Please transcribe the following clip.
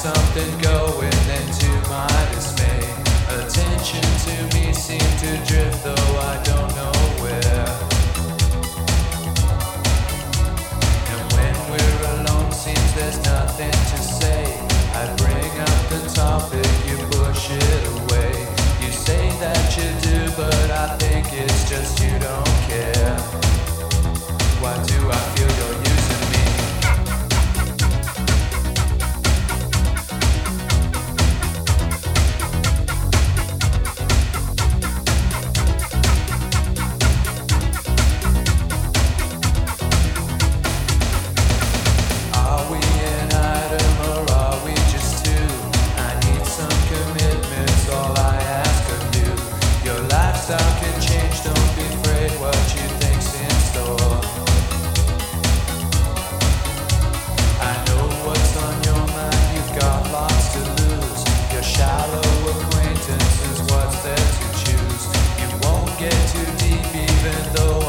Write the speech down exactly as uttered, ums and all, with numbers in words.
something going, then to my dismay, attention to me seemed to drift, though I don't know where. And when we're alone, seems there's nothing to say. I bring up the topic, you push it away. You say that you do, but I think it's just you don't care. Why do I feel you're using me? Are we an item or are we just two? I need some commitments, all I ask of you. Your lifestyle can change, don't be afraid what you think's in store. I know what's on your mind, you've got lots to lose. Your shallow acquaintance is what's there to choose. You won't get too deep even though